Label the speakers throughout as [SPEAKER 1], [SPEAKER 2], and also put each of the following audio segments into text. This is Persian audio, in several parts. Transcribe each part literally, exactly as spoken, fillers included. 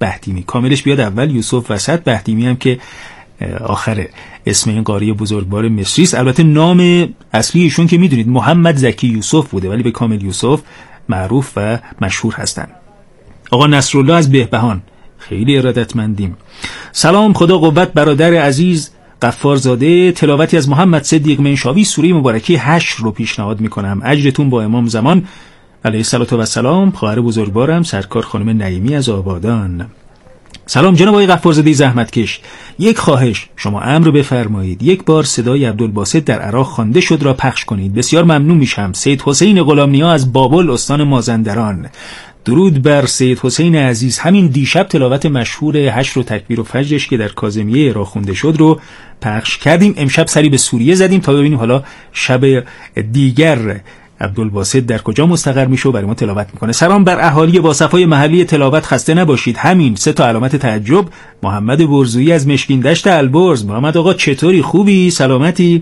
[SPEAKER 1] بهتیمی، کاملش بیاد اول، یوسف وسط، بهتیمی هم که آخر اسم این قاری بزرگوار مصری است. البته نام اصلی ایشون که میدونید محمد زکی یوسف بوده، ولی به کامل یوسف معروف و مشهور هستن. آقا نصرالله از بهبهان، خیلی ارادتمندیم. سلام، خدا قوت برادر عزیز غفارزاده. تلاوتی از محمد صدیق منشاوی سوره مبارکه هشت رو پیشنهاد میکنم. اجرتون با امام زمان علیه الصلوة و السلام. خواهر بزرگوارم سرکار خانم نعیمی از آبادان. سلام جناب آقای غفارزاده زحمتکش، یک خواهش، شما امر بفرمایید یک بار صدای عبدالباسط در عراق خوانده شد را پخش کنید، بسیار ممنون میشم. سید حسین غلامنیا از بابل استان مازندران. درود بر سید حسین عزیز. همین دیشب تلاوت مشهور حشر و تکبیر و فجرش که در کاظمیه عراق خونده شد رو پخش کردیم. امشب سری به سوریه زدیم تا ببینیم حالا شب دیگر عبدالباسط در کجا مستقر میشه و برای ما تلاوت میکنه. سلام بر اهالی با صفای محلی تلاوت، خسته نباشید. همین سه تا علامت تعجب. محمد برزویی از مشکین دشت البرز. محمد آقا چطوری، خوبی، سلامتی؟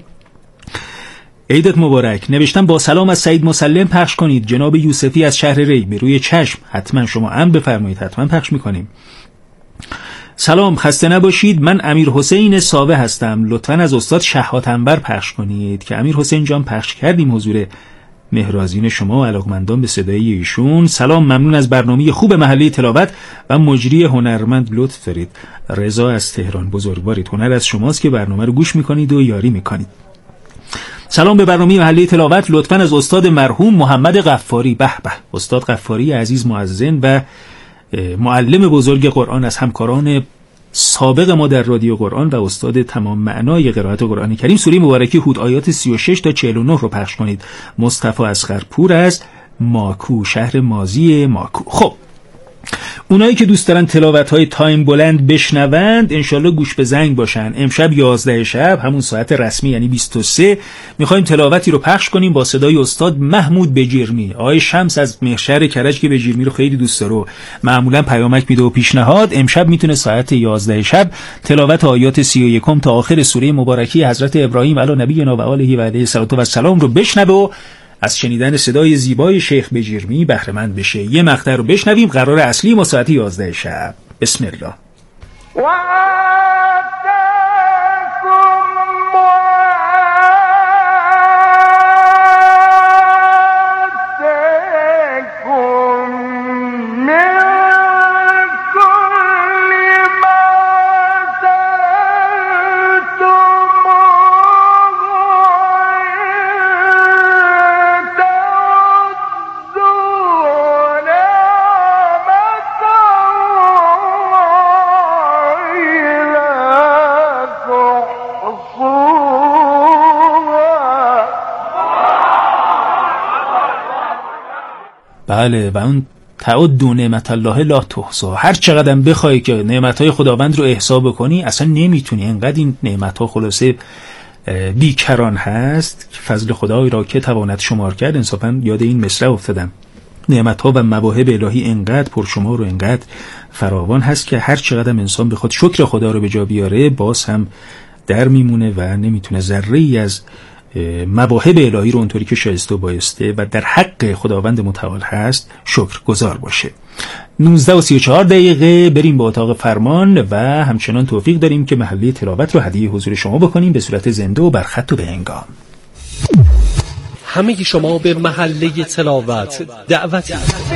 [SPEAKER 1] عیدت مبارک. نوشتم با سلام از سعید مسلم پخش کنید. جناب یوسفی از شهر ری، به روی چشم. حتما شما هم بفرمایید، حتما پخش میکنیم. سلام، خسته نباشید. من امیر حسین ساوه هستم. لطفاً از استاد شهات انور پخش کنید که امیر حسین جان پخش کردیم حضور مهرازین شما و علاقمندان به صدای ایشون. سلام، ممنون از برنامه خوب محله تلاوت و مجری هنرمند، لطف دارید. رضا از تهران، بزرگوارید. هنر از شماست که برنامه رو گوش میکنید و یاری میکنید. سلام به برنامه محله تلاوت، لطفاً از استاد مرحوم محمد غفاری. به به، استاد غفاری عزیز مؤذن و معلم بزرگ قرآن، از همکاران سابق ما در رادیو قرآن و استاد تمام معنای قرائت قرآن کریم. سوره مبارکه هود آیات سی و شش تا چهل و نه رو پخش کنید. مصطفی اصغرپور از ماکو، شهر ماضی ماکو. خب اونایی که دوست دارن تلاوت‌های تایم بلند بشنوند انشالله گوش به زنگ باشن. امشب یازده شب، همون ساعت رسمی یعنی بیست و سه، میخوایم تلاوتی رو پخش کنیم با صدای استاد محمود بجیرمی. آقای شمس از مهشهر کرج که بجیرمی رو خیلی دوست داره، معمولا پیامک میده و پیشنهاد. امشب میتونه ساعت یازده شب تلاوت آیات سی و یک تا آخر سوره مبارکه حضرت ابراهیم علی نبینا و آله و علیه الصلوة و السلام رو بشنوه و از شنیدن صدای زیبای شیخ بجیرمی بهره مند بشه. یه مقطع رو بشنویم. قرار اصلی ما ساعت یازده شب. بسم الله. بله، و اون تعدوا نعمت الله لا تحصی. هر چقدر بخوای که نعمتهای خداوند رو احصا بکنی اصلا نمیتونی. انقدر این نعمتها خلاصه بیکران هست که فضل خدای را که تواند شمار کرد. انصافا یاد این مصرع افتادم. نعمتها و مواهب الهی انقدر پرشمار و انقدر فراوان هست که هر چقدر انسان بخواد شکر خدا رو به جا بیاره باز هم در میمونه و نمیتونه ذره ای از مواهب الهی رو اونطوری که شایسته و بایسته و در حق خداوند متعال هست شکر گزار باشه. نوزده و سی و چهار دقیقه بریم به اتاق فرمان و همچنان توفیق داریم که محله تلاوت رو هدیه حضور شما بکنیم به صورت زنده و بر خط و به هنگام.
[SPEAKER 2] همه شما به محله تلاوت دعوتی.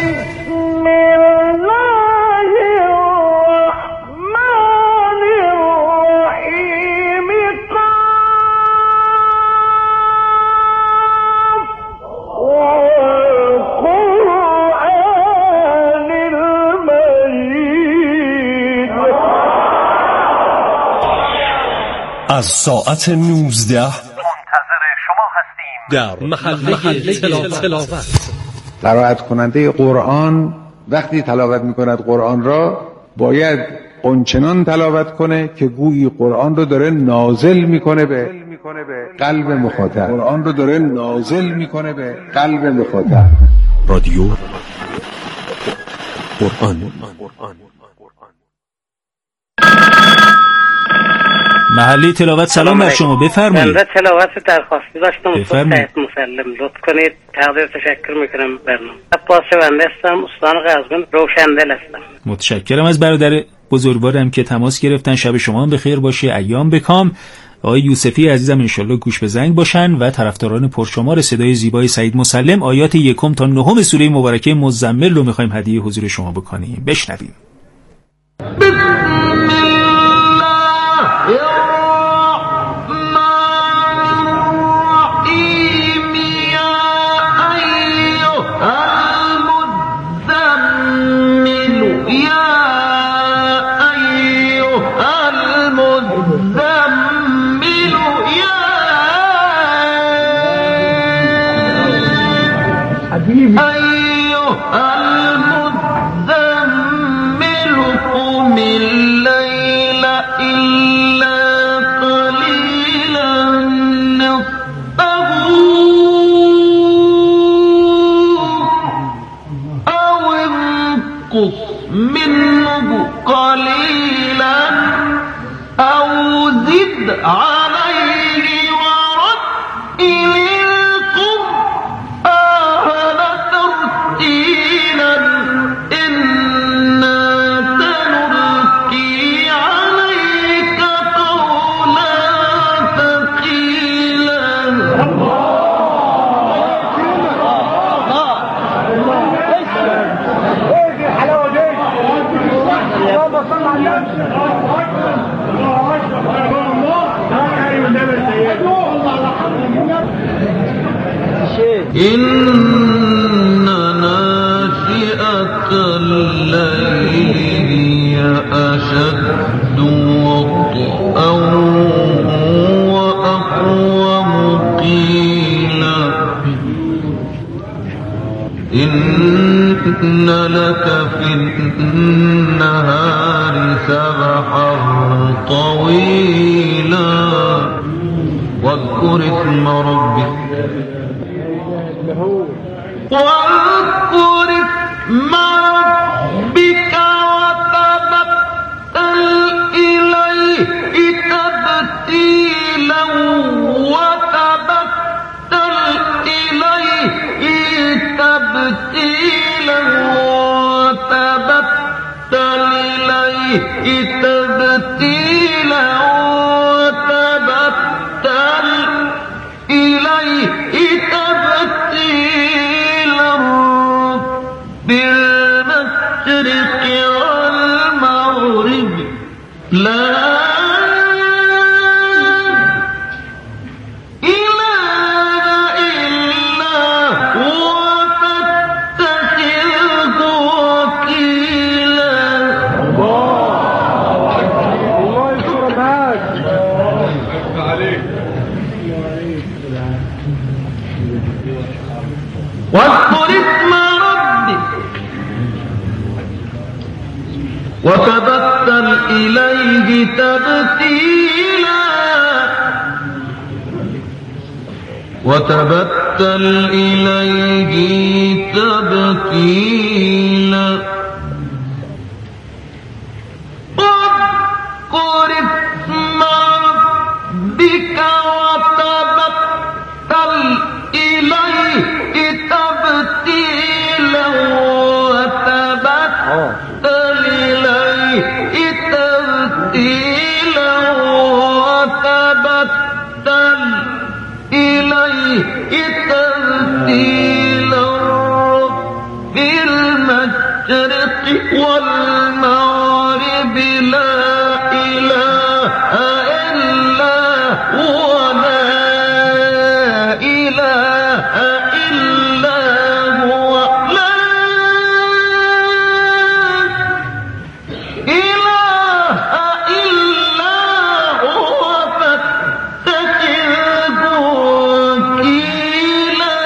[SPEAKER 2] از ساعت نوزده منتظر شما هستیم در محله تلاوت.
[SPEAKER 3] قرائت کننده قرآن وقتی تلاوت میکند قرآن را باید اونچنان تلاوت کنه که گویی قرآن رو داره نازل میکنه به قلب مخاطب. قرآن رو داره نازل میکنه به قلب مخاطب.
[SPEAKER 2] رادیو قرآن.
[SPEAKER 1] محله تلاوت سلام بر شما، بفرمایید.
[SPEAKER 4] من تلاوت درخواستی داشتم استاد سید مسلم لطف کنید. تقدیر تشکر میکنم برنامه. عباس بنده هستم، استان قزوین، روشندل هستم.
[SPEAKER 1] متشکرم از برادر بزرگوارم که تماس گرفتن. شب شما هم بخیر باشه، ایام بکام. آقای یوسفی عزیزم انشالله گوش به زنگ باشن و طرفداران پرشمار صدای زیبای سعید مسلم آیات یکم تا نهم سوره مبارکه مزمل رو میخوایم هدیه حضور شما بکنیم. بشنویم.
[SPEAKER 5] إن ناشئة الليل هي أشد وطئا وأقوم قيلا إن لك في النهار سبحا طويلا واذكر اسم ربك واذكر اسم ربك وتبتل إليه تبتيلا وتبتل إليه تبتيلا وتبتل إليه تبتيلا وتبتل إليه تبتيلا بالمشرق والمغرب لا واذكر اسم ربك وتبتل إليه تبتيلا وتبتل إليه تبتيلا واذكر اسم ربك وتبتل إليه تبتيلا وتبتل إليه تبتيلا وتبتل إليه تبتيلا في المشرق والمغرب لا إله إلا هو لا إله إلا هو لا إله إلا هو فاتخذه وكيلا.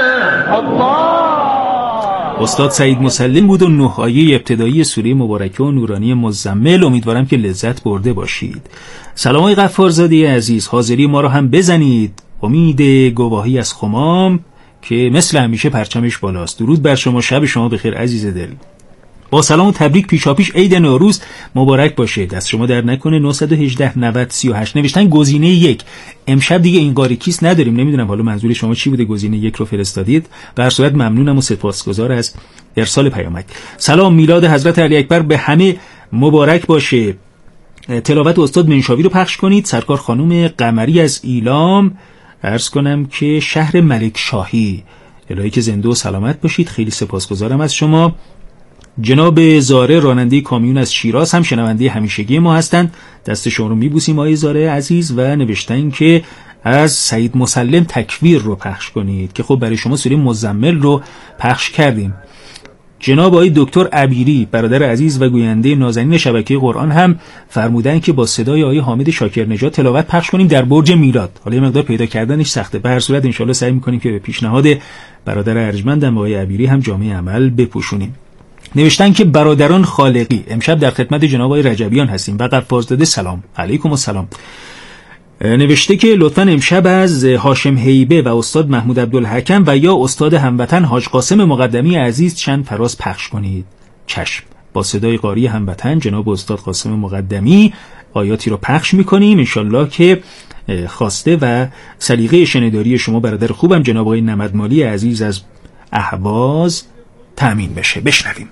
[SPEAKER 1] استاد سعید مسلم بود و نه آیه ابتدایی سوره مبارکه و نورانی مزمل. امیدوارم که لذت برده باشید. سلام آقای غفارزاده عزیز، حاضری ما رو هم بزنید. امید گواهی از خمام که مثل همیشه پرچمش بالاست. درود بر شما، شب شما بخیر عزیز دل. با سلام و تبریک پیشاپیش عید نوروز مبارک باشه. دست شما در نکنه. نه یک هشت نود سی و هشت نوشتن گزینه یک. امشب دیگه این قاری کیس نداریم. نمیدونم حالا منظور شما چی بوده گزینه یک رو فرستادید. به هر صورت ممنونم و سپاسگزار از ارسال پیامک. سلام، میلاد حضرت علی اکبر به همه مبارک باشه. تلاوت استاد منشاوی رو پخش کنید. سرکار خانم قمری از ایلام، عرض کنم که شهر ملک شاهی. الهی که زنده و سلامت باشید. خیلی سپاسگزارم از شما. جناب زاره راننده کامیون از شیراز هم شنونده همیشگی ما هستند. دست شما رو میبوسیم آقای زاره عزیز و نوشتن که از سعید مسلم تکویر رو پخش کنید که خب برای شما سوره مزمل رو پخش کردیم. جناب آقای دکتر عبیری برادر عزیز و گوینده نازنین شبکه قرآن هم فرمودن که با صدای آقای حامد شاکر نژاد تلاوت پخش کنیم در برج میلاد. حالا یه مقدار پیدا کردنش سخته. به هر صورت ان شاءالله سعی می‌کنیم که به پیشنهاد برادر ارجمندم آقای عبیری هم جامعه عمل بپوشونیم. نوشتن که برادران خالقی امشب در خدمت جناب آقای رجبیان هستیم و غفارزاده سلام علیکم و سلام. نوشته که لطفاً امشب از هاشم هیبه و استاد محمود عبدالحکم و یا استاد هموطن حاج قاسم مقدمی عزیز چند فراز پخش کنید. چشم. با صدای قاری هموطن جناب استاد قاسم مقدمی آیاتی رو پخش میکنیم. انشالله که خواسته و سلیقه شنیداری شما برادر خوبم جناب آقای نمدمالی عزیز از اهواز تأمین بشه. بشنویم.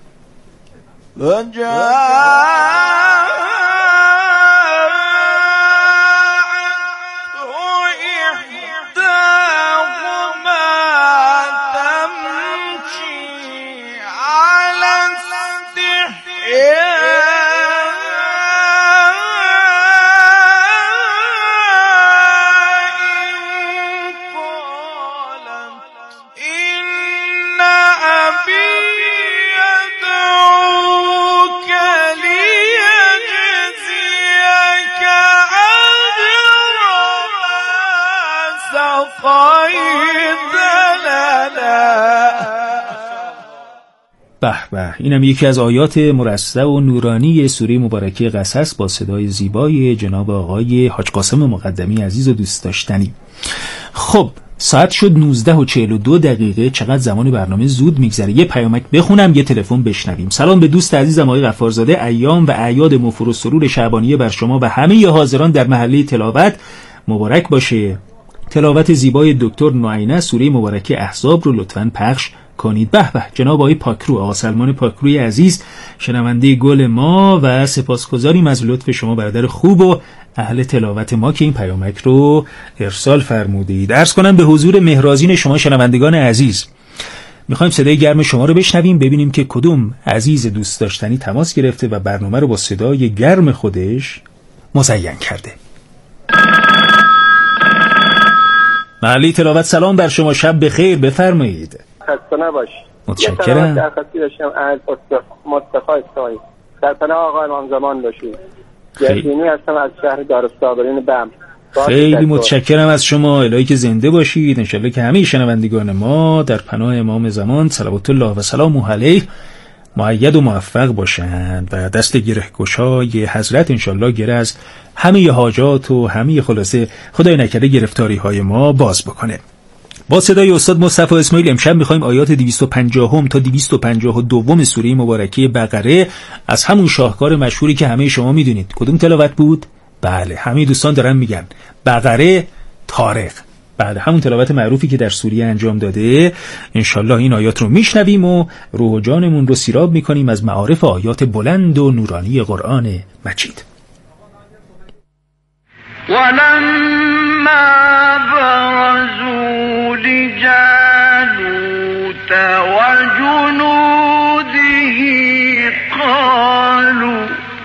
[SPEAKER 1] به به، اینم یکی از آیات مرصع و نورانی سوره مبارکه قصص با صدای زیبای جناب آقای حاج قاسم مقدمی عزیز و دوست داشتنی. خب ساعت شد نوزده و چهل و دو دقیقه. چقدر زمان برنامه زود میگذره. یه پیامک بخونم یه تلفن بشنویم. سلام به دوست عزیزم آقای غفارزاده. ایام و اعیاد مفر و سرور شعبانیه بر شما و همه حاضران در محله تلاوت مبارک باشه. تلاوت زیبای دکتر نوعینه سوره مبارکه احزاب رو لطفاً پخش کنید. به به، جناب آقای پاکرو، آقا سلمان پاکروی عزیز شنونده گل ما و سپاسگزاریم از لطف شما برادر خوب و اهل تلاوت ما که این پیامک رو ارسال فرمودید. عرض کنم به حضور مهرازین شما شنوندگان عزیز، میخوایم صدای گرم شما رو بشنویم، ببینیم که کدوم عزیز دوست داشتنی تماس گرفته و برنامه رو با صدای گرم خودش مزین کرده. محله تلاوت سلام بر شما، شب بخیر، بفرمایید.
[SPEAKER 6] خسته نباش.
[SPEAKER 1] متشکرم.
[SPEAKER 6] درخواستی داشتم از مصطفی اسماعیل. در پناه آقا امام زمان باشید. یقینی هستم از شهر دارالصابرین بم.
[SPEAKER 1] خیلی متشکرم از شما. الهی که زنده باشید. انشالله که همه شنوندگان ما در پناه امام زمان صلوات الله و سلامه علیه مؤید و موفق باشند و دست گره گشای حضرت انشالله گره از همه حاجات و همه خلاصه خدای نکرده گرفتاری های ما باز بکنه. با صدای استاد مصطفی اسماعیل امشب میخوایم آیات دویست و پنجاه تا دویست و پنجاه و دو سوره مبارکه بقره از همون شاهکار مشهوری که همه شما میدونید. کدوم تلاوت بود؟ بله، همه دوستان دارن میگن بقره طارق. بله، همون تلاوت معروفی که در سوریه انجام داده. انشالله این آیات رو میشنویم و روح و جانمون رو سیراب میکنیم از معارف آیات بلند و نورانی قرآن مجید.
[SPEAKER 5] ولما برزوا لجالوت وجنوده قالوا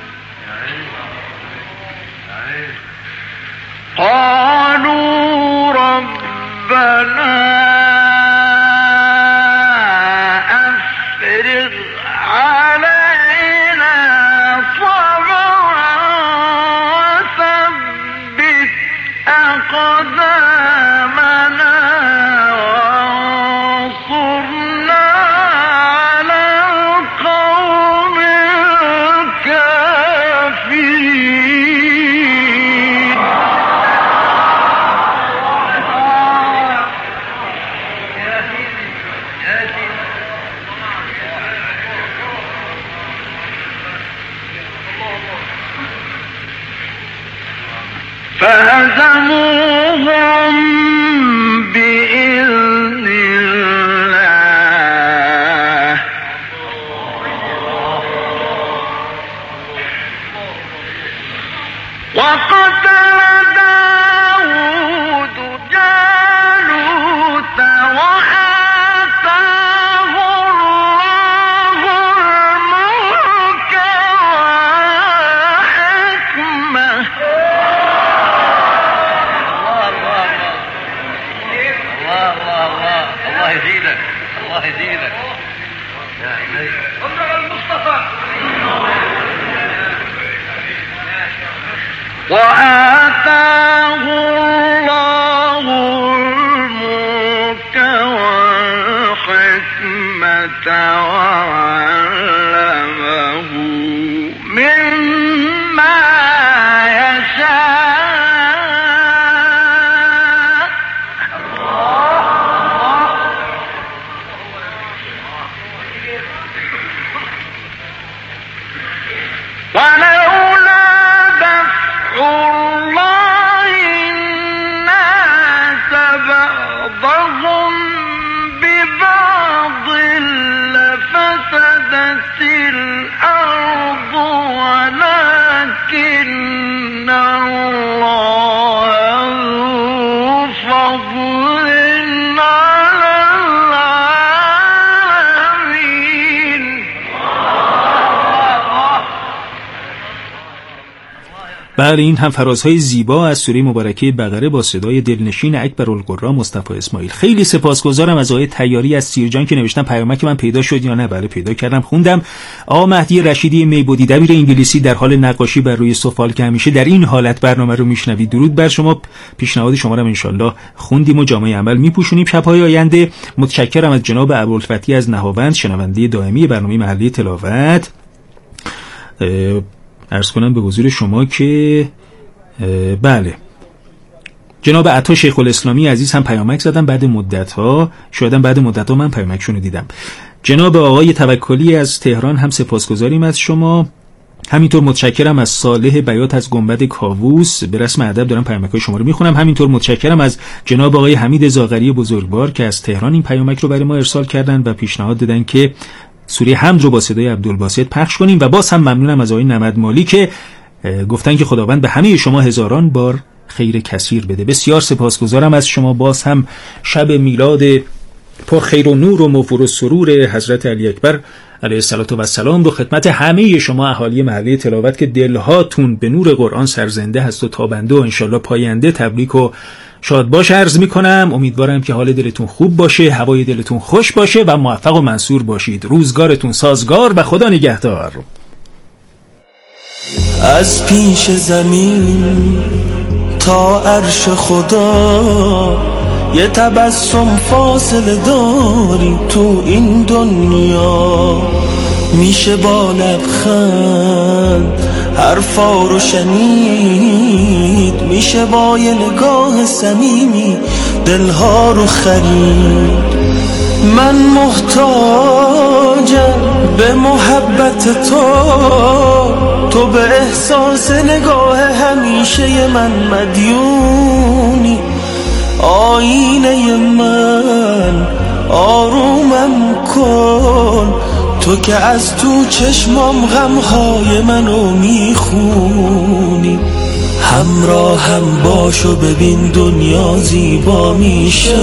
[SPEAKER 5] قالوا ربنا أفرغ علينا صبرا وثبت أقدامنا وانصرنا فهزموهم بإذن الله وقتل داود جالوت وآتاه الله الملك والحكمة الله يزيدك الله يزيدك يا إلهي انظر المصطفى وآتاه الله الملك والحكمة وعلمه مما يشاء ولولا دفع الله الناس بعضهم ببعض لفسدت الأرض ولكن الله ذو فضل على العالمين.
[SPEAKER 1] بله، این هم فرازهای زیبا از سوره مبارکه بقره با صدای دلنشین اکبرالقرا مصطفی اسماعیل. خیلی سپاسگزارم از آقای طیاری از سیرجان که نوشتن پیامک من پیدا شد یا نه. بله پیدا کردم، خوندم. آقا مهدی رشیدی میبودی دبیر انگلیسی در حال نقاشی بر روی سفال که همیشه در این حالت برنامه رو میشنوید. درود بر شما. پیشنهاد شما رو انشالله خوندیم و جامعه عمل میپوشونیم شب‌های آینده. متشکرم از جناب ابوالفتحی از نهاوند، شنونده دائمی برنامه محلی تلاوت. عرض کنم به حضور شما که بله جناب عطا شیخ الاسلامی عزیز هم پیامک زدن بعد مدت ها، شایدم بعد مدت ها من پیامکشون رو دیدم. جناب آقای توکلی از تهران هم سپاسگزاریم از شما. همینطور متشکرم از صالح بیات از گنبد کاووس، به رسم ادب دارم پیامک‌های شما رو میخونم. همینطور متشکرم از جناب آقای حمید زاغری بزرگوار که از تهران این پیامک رو برای ما ارسال کردن و پیشنهاد دادن که سوره حمد رو با صدای عبدالباسط پخش کنیم. و باز هم ممنونم از آقای نمد مالی که گفتن که خداوند به همه شما هزاران بار خیر کثیر بده. بسیار سپاسگزارم از شما. باز هم شب میلاد پر خیر و نور و موفور و سرور حضرت علی اکبر علیه الصلوة و السلام رو خدمت همه شما اهالی محله تلاوت که دلهاتون به نور قرآن سرزنده هست و تابنده و انشالله پاینده تبریک و شاد باش عرض میکنم. امیدوارم که حال دلتون خوب باشه، هوای دلتون خوش باشه و موفق و منصور باشید. روزگارتون سازگار و خدا نگهدار.
[SPEAKER 7] از پیش زمین تا عرش خدا یه تبسم فاصله داری تو این دنیا، میشه با لبخند حرفا رو شنید، میشه با یه نگاه صمیمی دلها رو خرید. من محتاجم به محبت تو، تو به احساس نگاه همیشه من مدیونی. آینه من آرومم کن، تو که از تو چشمام غمهای منو میخونی. همراهم باش و ببین دنیا زیبا میشه،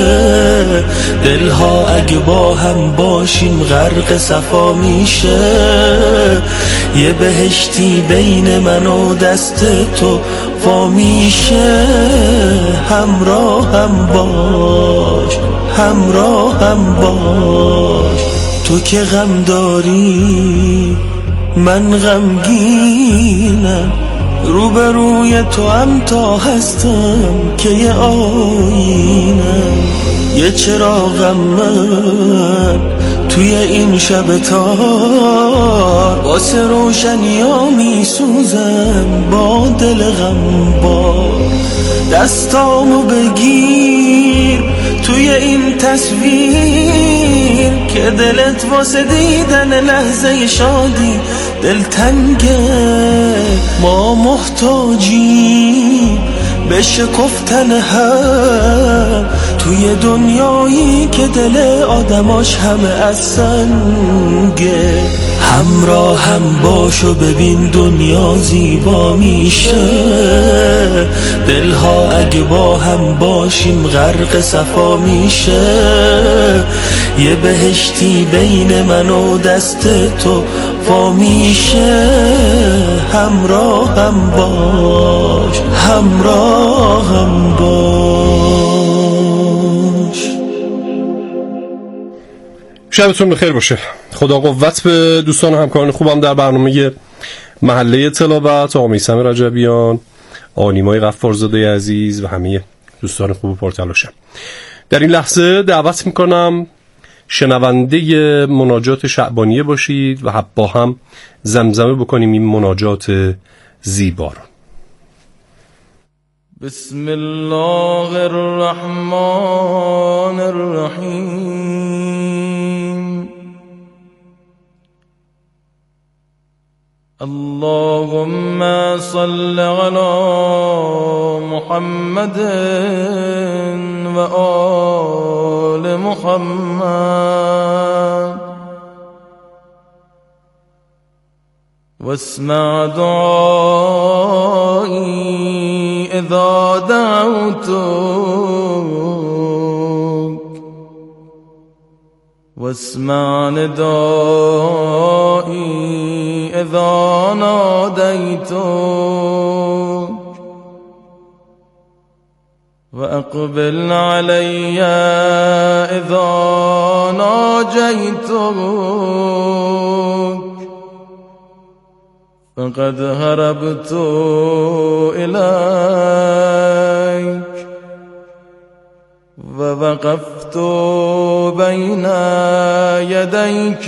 [SPEAKER 7] دلها اگه با هم باشیم غرق صفا میشه. یه بهشتی بین من و دست تو وا میشه. همراهم باش همراهم باش، تو که غم داری من غمگینم، روبروی تو هم تا هستم که یه آینم. یه چراغم من توی این شب تار، واسه روشنی ها می سوزم با دل غمبار. دستامو بگیر توی این تصویر که دلت واسه دیدن لحظه شادی دلتنگه. ما محتاجیم به شکفتن هم توی دنیایی که دل آدماش همه از سنگه. همراه هم باش و ببین دنیا زیبا میشه، دلها اگه با هم باشیم غرق صفا میشه. یه بهشتی بین من و دست تو وا میشه. همراه هم باش، همراه هم باش.
[SPEAKER 8] شبتون بخیر باشه. خدا قوت به دوستان و همکاران خوبم در برنامه محله تلاوت، آقا میثم رجبیان، آقا نیمای غفارزاده عزیز و همه دوستان خوب و پرتلاشم. در این لحظه دعوت میکنم شنونده مناجات شعبانیه باشید و با هم زمزمه بکنیم این مناجات زیبا رو.
[SPEAKER 7] بسم الله الرحمن الرحیم. اللهم صل على محمد و آل محمد واسمع دعائي إذا دعوتك واسمع ندائي إذا ناديتك وأقبل علي إذا ناجيتك فقد هربت إليك ووقفت بين يديك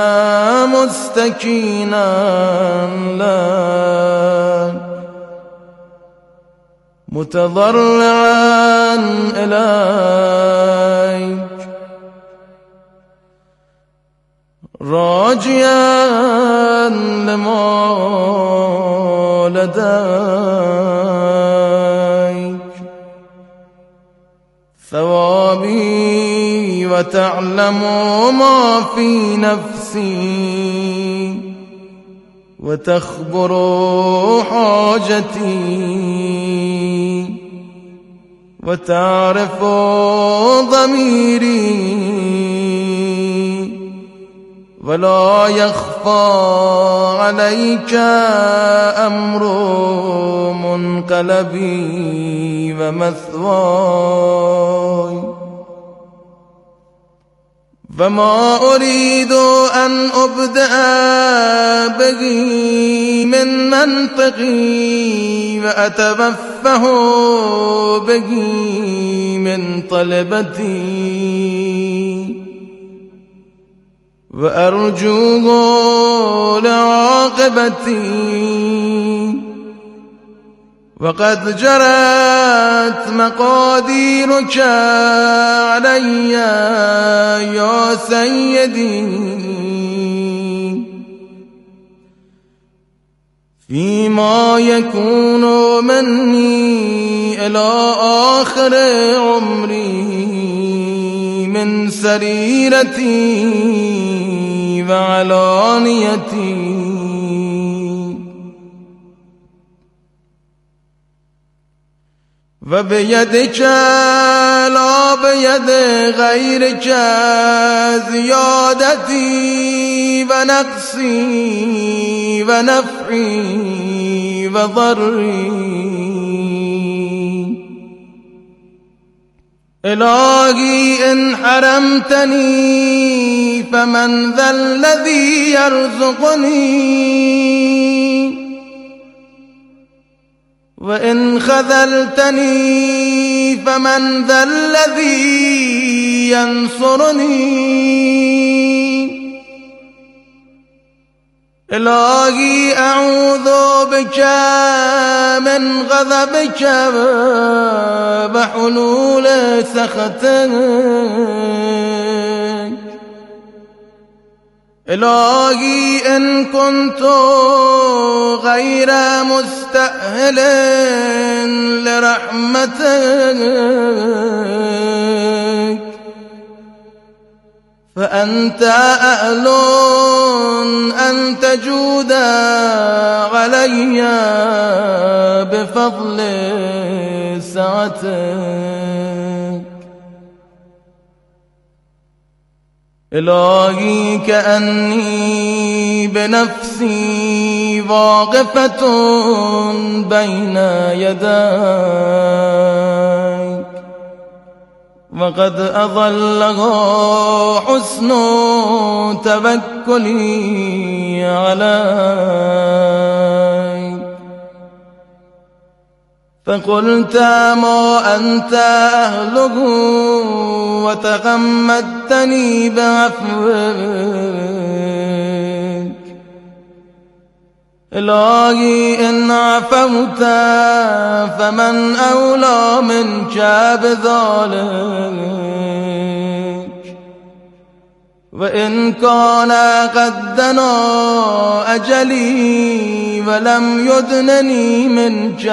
[SPEAKER 7] مستكينا لك متضرعا إليك راجيا لما لديك ثوابي وتعلم ما في نفسي وتخبر حاجتي وتعرف ضميري ولا يخفى عليك أمر منقلبي ومثواي وما أريد أن أبدأ به من منطقي وأتبفه به من طلبتي وأرجوه لعاقبتي وقد جرت مقاديرك علي يا سيدي فيما يكون مني إلى آخر عمري من سريرتي وعلانيتي وبيدك لا بيد غيرك زيادتي ونقصي ونفعي وضري إلهي إن حرمتني فمن ذا الذي يرزقني وإن خذلتني فمن ذا الذي ينصرني إلهي أعوذ بك من غضبك وحلول سخطك
[SPEAKER 9] إلهي إن كنت غير مستأهل لرحمتك فأنت أهل أن تجود علي بفضل سعتك. إلهي كأني بنفسي واقفة بين يديك وقد أظلها حسن توكلي عليك فقلت ما أنت أهله وتغمدتني بعفوك. إلهي إن عفوت فمن أولى منك بذلك وإن كان قد دنا أجلي ولم يدنني منك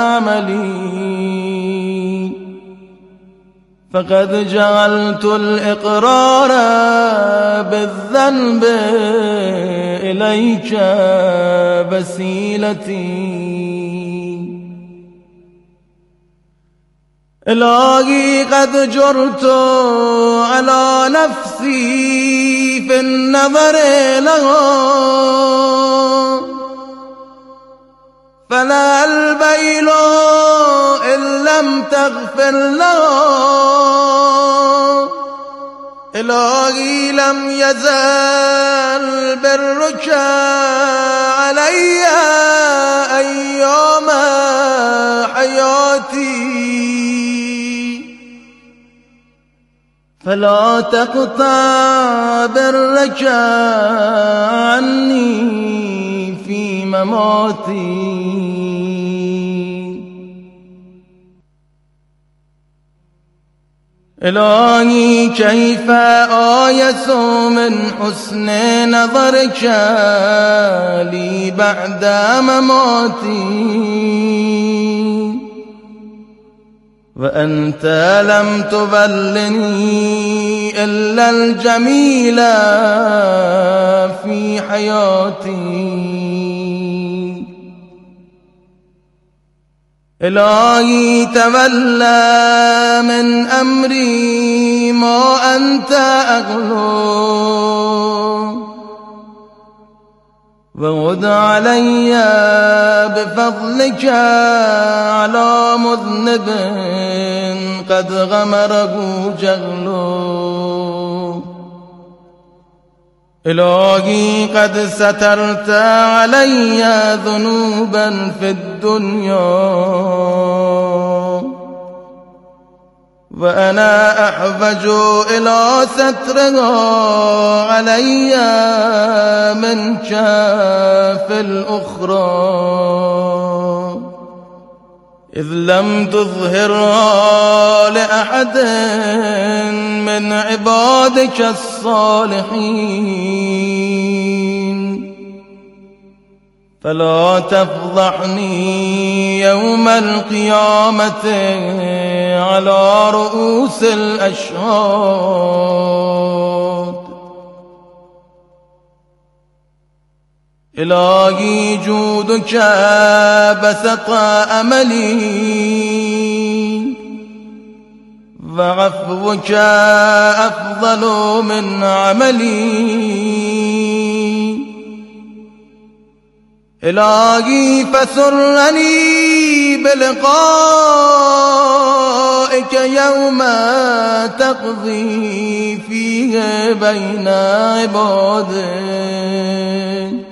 [SPEAKER 9] عملي فقد جعلت الإقرار بالذنب إليك وسيلتي. إلهي قد جرت على نفسي في النظر لها فلا البيل إن لم تغفر لها. إلهي لم يزل برك علي أيام حياتي فلا تقطع برك عني في مماتي. إلهي كيف آيس من حسن نظرك لي بعد مماتي وأنت لم تبلني إلا الجميل في حياتي. إلهي تولى من أمري ما أنت أغلو وغد علي بفضلك على مذنب قد غمره جهله. إلهي قد سترت علي ذنوبا في الدنيا وأنا أحوج إلى سترها علي منك في الأخرى إذ لم تظهرها لأحد من عبادك الصالحين فلا تفضحني يوم القيامة على رؤوس الأشهاد. إلهي جودك بسط أملي وعفوك أفضل من عملي. إلهي فسرني بلقائك يوم تقضي فيه بين عبادك.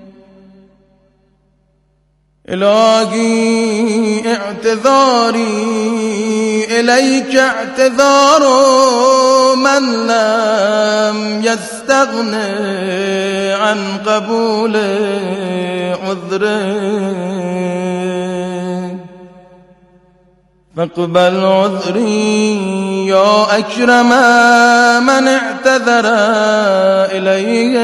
[SPEAKER 9] إلهي اعتذاري إليك اعتذار من لم يستغن عن قبول عذره فاقبل عذري يا أكرم من اعتذر إليه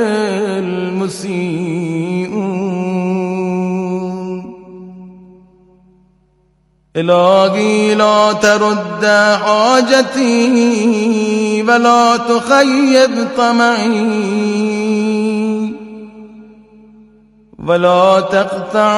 [SPEAKER 9] المسيئون إلهي لا ترد حاجتي ولا تخيب طمعي ولا تقطع